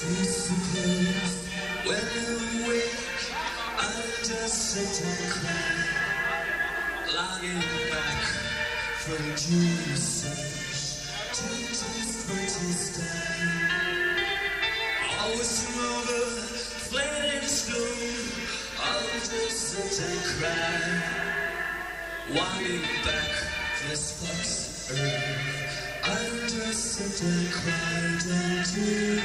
suppose when you wake, I just sit and cry, lying back from usage to just what is done. Always another flaming stone, I'll just sit and cry, lying back this fuck's earth. I'll just sit and cry, don't you?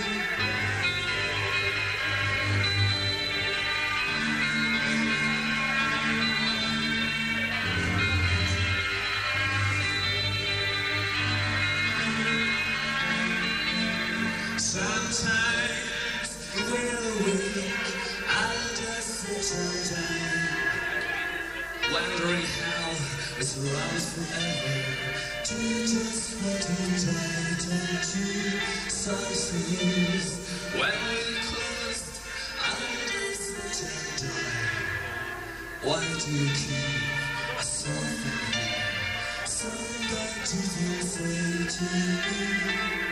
Sometimes we're weak, I'll just sit and die, wondering how it's around forever. To just want to die, don't you? Sometimes when we close, I'll just sit and die. Why do you keep a soft in here? Somebody to say to me.